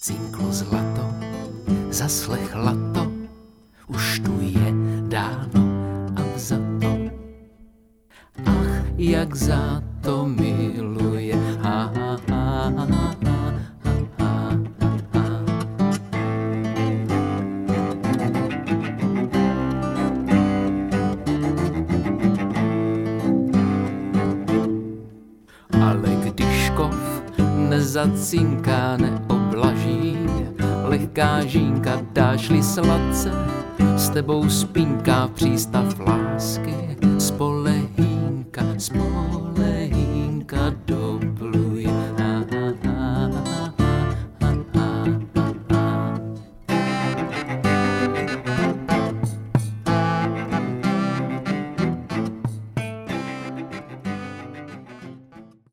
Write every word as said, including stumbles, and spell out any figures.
cinklo zlato, zaslechla to, už tu je dáno a vzato. Ach, jak za to miluje, ha, ha, ha, ha, ha, ha, ha, ha. Ale když kov nezacinká, neoblaží, lehká žínka, dáš-li sladce, s tebou spinká přístav lásky.